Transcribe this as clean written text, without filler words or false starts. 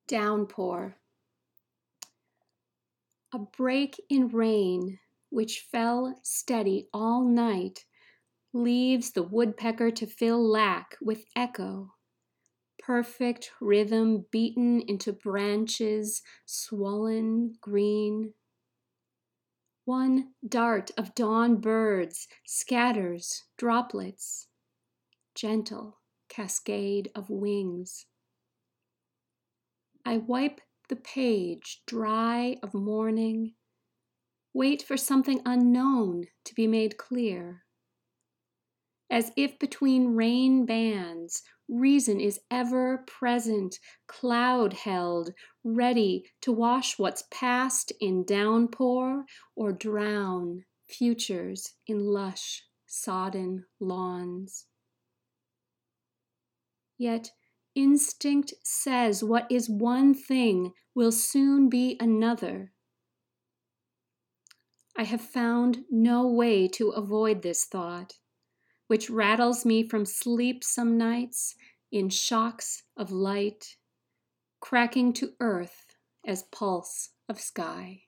Downpour. A break in rain, which fell steady all night, leaves the woodpecker to fill lack with echo, perfect rhythm beaten into branches swollen green. One dart of dawn birds scatters droplets, gentle cascade of wings. I wipe the page dry of morning, wait for something unknown to be made clear. As if between rain bands, reason is ever present, cloud held, ready to wash what's past in downpour or drown futures in lush, sodden lawns. Yet instinct says what is one thing will soon be another. I have found no way to avoid this thought, which rattles me from sleep some nights in shocks of light, cracking to earth as pulse of sky.